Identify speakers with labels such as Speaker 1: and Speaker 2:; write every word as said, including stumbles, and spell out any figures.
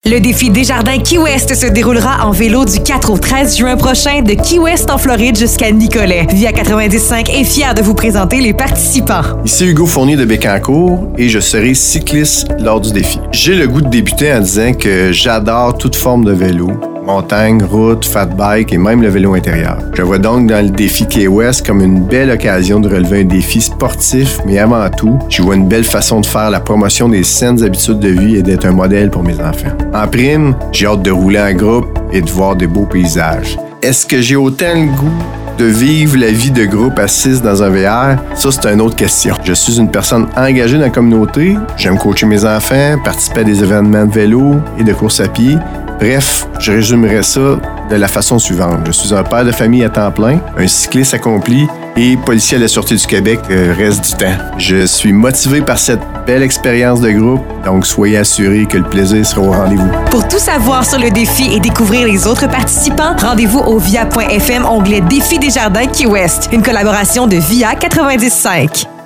Speaker 1: Le défi Desjardins Key West se déroulera en vélo du quatre au treize juin prochain de Key West en Floride jusqu'à Nicolet. Via quatre-vingt-dix cinq est fier de vous présenter les participants.
Speaker 2: Ici Hugo Fournier de Bécancour et je serai cycliste lors du défi. J'ai le goût de débuter en disant que j'adore toute forme de vélo. Montagne, route, fat bike et même le vélo intérieur. Je vois donc dans le défi Key West comme une belle occasion de relever un défi sportif, mais avant tout, je vois une belle façon de faire la promotion des saines habitudes de vie et d'être un modèle pour mes enfants. En prime, j'ai hâte de rouler en groupe et de voir de beaux paysages. Est-ce que j'ai autant le goût de vivre la vie de groupe à six dans un V R? Ça, c'est une autre question. Je suis une personne engagée dans la communauté. J'aime coacher mes enfants, participer à des événements de vélo et de course à pied. Bref, je résumerais ça de la façon suivante. Je suis un père de famille à temps plein, un cycliste accompli et policier à la Sûreté du Québec le reste du temps. Je suis motivé par cette belle expérience de groupe, donc soyez assurés que le plaisir sera au rendez-vous.
Speaker 1: Pour tout savoir sur le défi et découvrir les autres participants, rendez-vous au via point f m onglet Défi Desjardins Key West, une collaboration de Via quatre-vingt-dix cinq.